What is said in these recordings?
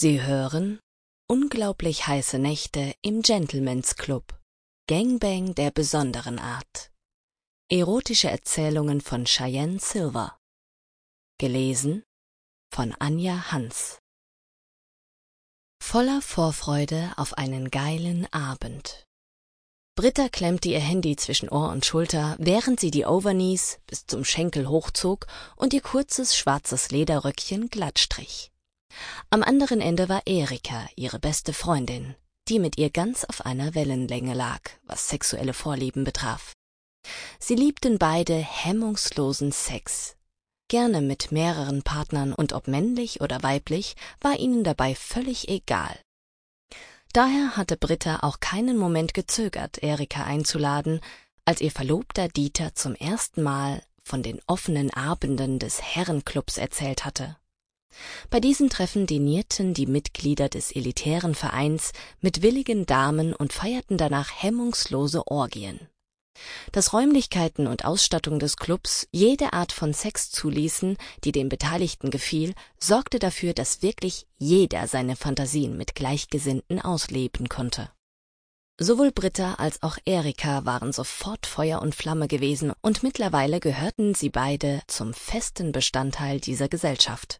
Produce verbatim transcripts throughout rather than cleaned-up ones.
Sie hören Unglaublich heiße Nächte im Gentleman's Club. Gangbang der besonderen Art. Erotische Erzählungen von Cheyenne Silver. Gelesen von Anja Hans. Voller Vorfreude auf einen geilen Abend. Britta klemmte ihr Handy zwischen Ohr und Schulter, während sie die Overknees bis zum Schenkel hochzog und ihr kurzes schwarzes Lederröckchen glatt strich. Am anderen Ende war Erika, ihre beste Freundin, die mit ihr ganz auf einer Wellenlänge lag, was sexuelle Vorlieben betraf. Sie liebten beide hemmungslosen Sex. Gerne mit mehreren Partnern und ob männlich oder weiblich, war ihnen dabei völlig egal. Daher hatte Britta auch keinen Moment gezögert, Erika einzuladen, als ihr Verlobter Dieter zum ersten Mal von den offenen Abenden des Herrenclubs erzählt hatte. Bei diesen Treffen dinierten die Mitglieder des elitären Vereins mit willigen Damen und feierten danach hemmungslose Orgien. Dass Räumlichkeiten und Ausstattung des Clubs jede Art von Sex zuließen, die den Beteiligten gefiel, sorgte dafür, dass wirklich jeder seine Fantasien mit Gleichgesinnten ausleben konnte. Sowohl Britta als auch Erika waren sofort Feuer und Flamme gewesen und mittlerweile gehörten sie beide zum festen Bestandteil dieser Gesellschaft.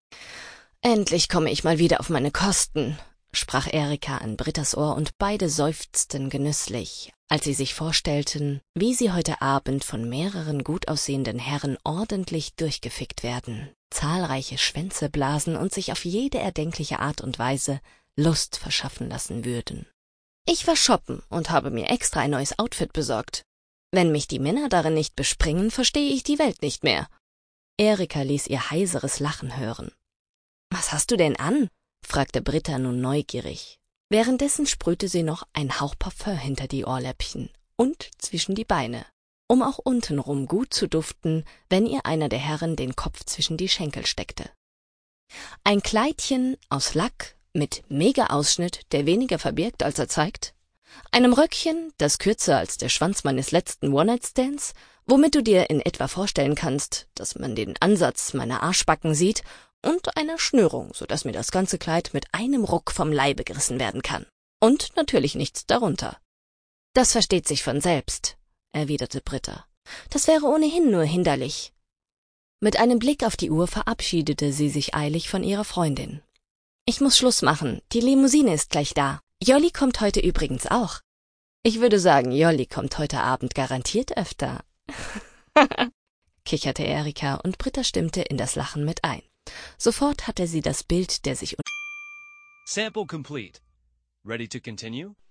»Endlich komme ich mal wieder auf meine Kosten«, sprach Erika an Brittas Ohr und beide seufzten genüsslich, als sie sich vorstellten, wie sie heute Abend von mehreren gut aussehenden Herren ordentlich durchgefickt werden, zahlreiche Schwänze blasen und sich auf jede erdenkliche Art und Weise Lust verschaffen lassen würden. »Ich war shoppen und habe mir extra ein neues Outfit besorgt. Wenn mich die Männer darin nicht bespringen, verstehe ich die Welt nicht mehr.« Erika ließ ihr heiseres Lachen hören. »Was hast du denn an?« fragte Britta nun neugierig. Währenddessen sprühte sie noch ein Hauch Parfüm hinter die Ohrläppchen und zwischen die Beine, um auch untenrum gut zu duften, wenn ihr einer der Herren den Kopf zwischen die Schenkel steckte. Ein Kleidchen aus Lack mit Mega-Ausschnitt, der weniger verbirgt, als er zeigt, einem Röckchen, das kürzer als der Schwanz meines letzten One-Night-Stands, womit du dir in etwa vorstellen kannst, dass man den Ansatz meiner Arschbacken sieht, und einer Schnürung, so dass mir das ganze Kleid mit einem Ruck vom Leibe gerissen werden kann. Und natürlich nichts darunter. »Das versteht sich von selbst«, erwiderte Britta. »Das wäre ohnehin nur hinderlich.« Mit einem Blick auf die Uhr verabschiedete sie sich eilig von ihrer Freundin. »Ich muss Schluss machen, die Limousine ist gleich da. Jolli kommt heute übrigens auch. Ich würde sagen, Jolli kommt heute Abend garantiert öfter.« kicherte Erika und Britta stimmte in das Lachen mit ein. Sofort hatte sie das Bild der sich Sample complete. Ready to continue?